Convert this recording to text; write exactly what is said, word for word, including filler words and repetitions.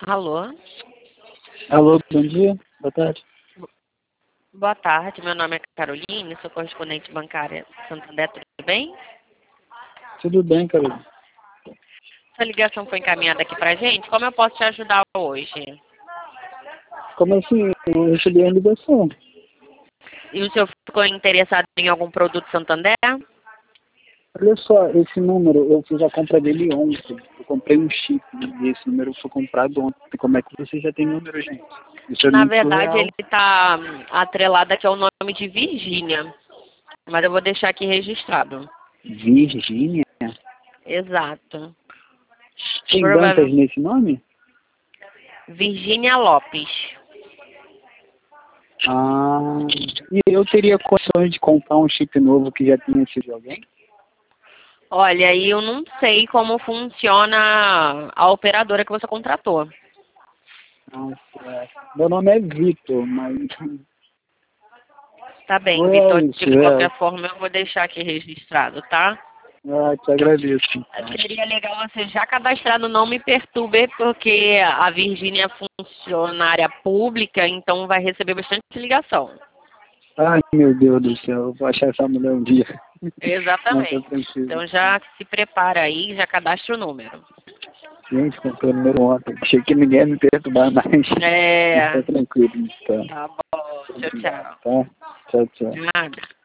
Alô? Alô, bom dia, boa tarde. Boa tarde, meu nome é Caroline, sou correspondente bancária Santander, tudo bem? Tudo bem, Carolina? Sua ligação foi encaminhada aqui pra gente, como eu posso te ajudar hoje? Como assim? Eu recebi a ligação. E o senhor ficou interessado em algum produto Santander? Olha só, esse número, eu fiz a compra dele ontem. Eu comprei um chip e esse número foi comprado ontem. Como é que você já tem número, gente? Isso é Na muito verdade, surreal. ele está atrelado aqui ao nome de Virgínia, mas eu vou deixar aqui registrado. Virgínia? Exato. Tem Dantas Provável... nesse nome? Virgínia Lopes. Ah, e eu teria condições de comprar um chip novo que já tinha sido de alguém? Olha, aí eu não sei como funciona a operadora que você contratou. Nossa, meu nome é Vitor, mas... Tá bem, Não é Vitor. isso, De qualquer é. forma, eu vou deixar aqui registrado, tá? Ah, te agradeço, então. Seria legal você já cadastrar no Não Me Perturbe, porque a Virgínia é funcionária pública, então vai receber bastante ligação. Ai, meu Deus do céu, eu vou achar essa mulher um dia. Não, tá Exatamente. tranquilo. Então já se prepara aí, já cadastra o número. Gente, comprei o número ontem. Achei que ninguém ia me perturbar mais. Mas É. tá tranquilo, então. Tá bom. Tchau, tchau. Tá? Tchau, tchau. De nada.